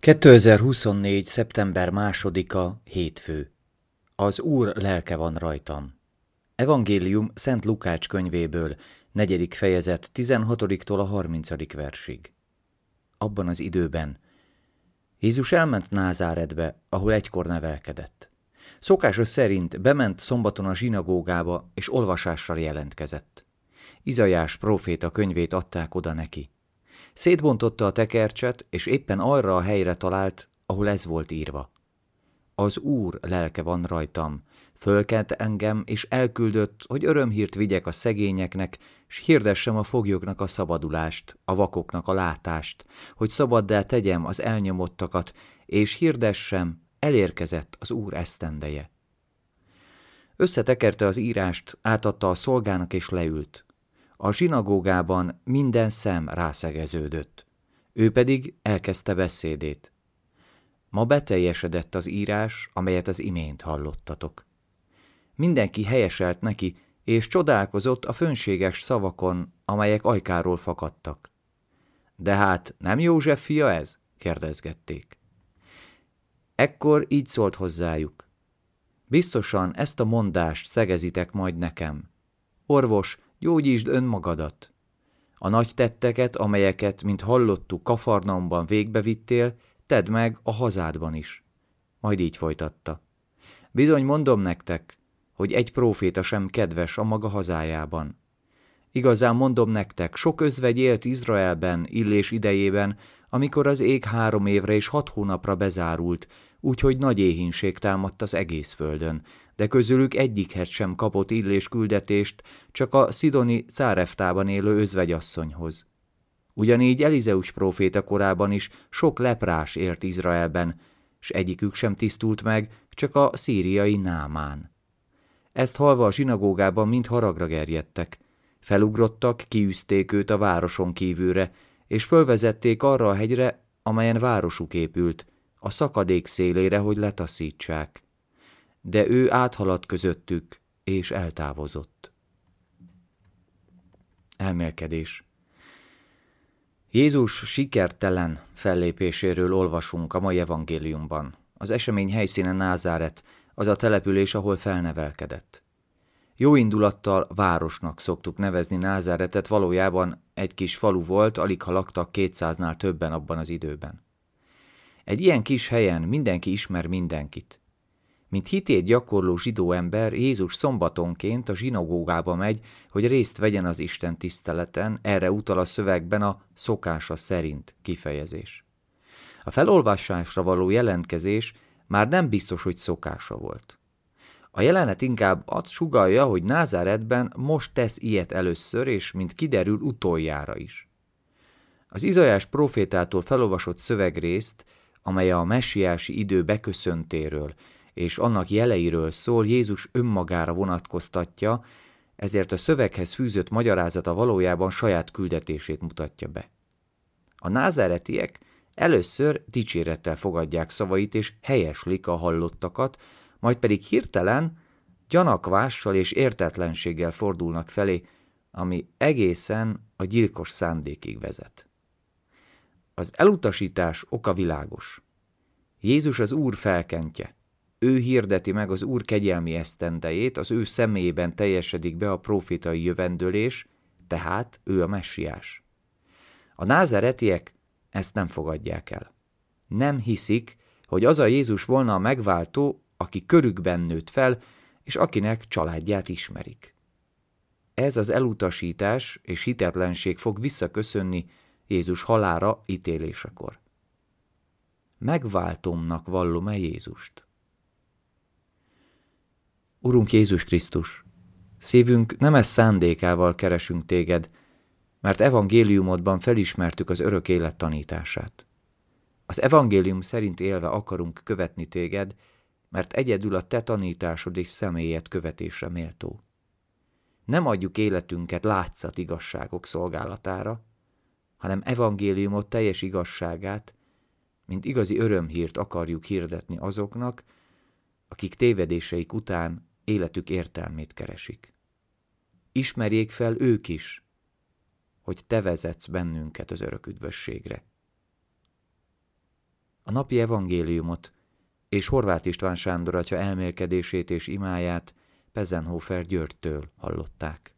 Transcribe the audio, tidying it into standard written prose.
2024. szeptember 2-a, hétfő. Az Úr lelke van rajtam. Evangélium Szent Lukács könyvéből, 4. fejezet 16-tól a 30. versig. Abban az időben Jézus elment Názáretbe, ahol egykor nevelkedett. Szokása szerint bement szombaton a zsinagógába, és olvasásra jelentkezett. Izaiás próféta könyvét adták oda neki. Szétbontotta a tekercset, és éppen arra a helyre talált, ahol ez volt írva. Az Úr lelke van rajtam, fölkelt engem, és elküldött, hogy örömhírt vigyek a szegényeknek, s hirdessem a foglyoknak a szabadulást, a vakoknak a látást, hogy szabaddá tegyem az elnyomottakat, és hirdessem, elérkezett az Úr esztendeje. Összetekerte az írást, átadta a szolgának, és leült. A zsinagógában minden szem rászegeződött. Ő pedig elkezdte beszédét. Ma beteljesedett az írás, amelyet az imént hallottatok. Mindenki helyeselt neki, és csodálkozott a fönséges szavakon, amelyek ajkáról fakadtak. De hát nem József fia ez? kérdezgették. Ekkor így szólt hozzájuk. Biztosan ezt a mondást szegezitek majd nekem. Orvos, gyógyítsd önmagadat. A nagy tetteket, amelyeket, mint hallottuk, Kafarnaumban végbevittél, tedd meg a hazádban is. Majd így folytatta. Bizony mondom nektek, hogy egy próféta sem kedves a maga hazájában. Igazán mondom nektek, sok özvegy élt Izraelben, Illés idejében, amikor az ég 3 évre és 6 hónapra bezárult, úgyhogy nagy éhínség támadt az egész földön, de közülük egyikhez sem kapott Illés küldetést, csak a szidoni Cáreftában élő özvegyasszonyhoz. Ugyanígy Elizeus próféta korában is sok leprás élt Izraelben, s egyikük sem tisztult meg, csak a szíriai Námán. Ezt hallva a zsinagógában mind haragra gerjedtek. Felugrottak, kiűzték őt a városon kívülre, és fölvezették arra a hegyre, amelyen városuk épült, a szakadék szélére, hogy letaszítsák. De ő áthaladt közöttük, és eltávozott. Elmélkedés. Jézus sikertelen fellépéséről olvasunk a mai evangéliumban. Az esemény helyszíne Názáret, az a település, ahol felnevelkedett. Jó indulattal városnak szoktuk nevezni Názáretet, valójában egy kis falu volt, aligha laktak 200-nál többen abban az időben. Egy ilyen kis helyen mindenki ismer mindenkit. Mint hitét gyakorló zsidó ember, Jézus szombatonként a zsinagógába megy, hogy részt vegyen az Isten tiszteleten, erre utal a szövegben a szokása szerint kifejezés. A felolvasásra való jelentkezés már nem biztos, hogy szokása volt. A jelenet inkább azt sugallja, hogy Názáretben most tesz ilyet először, és mint kiderül, utoljára is. Az Izaiás prófétától felolvasott szövegrészt, amely a messiási idő beköszöntéről és annak jeleiről szól, Jézus önmagára vonatkoztatja, ezért a szöveghez fűzött magyarázata valójában saját küldetését mutatja be. A názáretiek először dicsérettel fogadják szavait és helyeslik a hallottakat, majd pedig hirtelen gyanakvással és értetlenséggel fordulnak felé, ami egészen a gyilkos szándékig vezet. Az elutasítás oka világos. Jézus az Úr felkentje. Ő hirdeti meg az Úr kegyelmi esztendejét, az ő személyében teljesedik be a prófétai jövendőlés, tehát ő a messiás. A názáretiek ezt nem fogadják el. Nem hiszik, hogy az a Jézus volna a megváltó, aki körükben nőtt fel, és akinek családját ismerik. Ez az elutasítás és hitetlenség fog visszaköszönni Jézus halálra ítélésekor. Megváltómnak vallom-e Jézust? Urunk Jézus Krisztus, szívünk nemes szándékával keresünk téged, mert evangéliumodban felismertük az örök élet tanítását. Az evangélium szerint élve akarunk követni téged, mert egyedül a te tanításod és személyed követésre méltó. Nem adjuk életünket látszat igazságok szolgálatára, hanem evangéliumod teljes igazságát, mint igazi örömhírt akarjuk hirdetni azoknak, akik tévedéseik után életük értelmét keresik. Ismerjék fel ők is, hogy te vezetsz bennünket az örök üdvösségre. A napi evangéliumot és Horváth István Sándor atya elmélkedését és imáját Pezenhofer Györgytől hallották.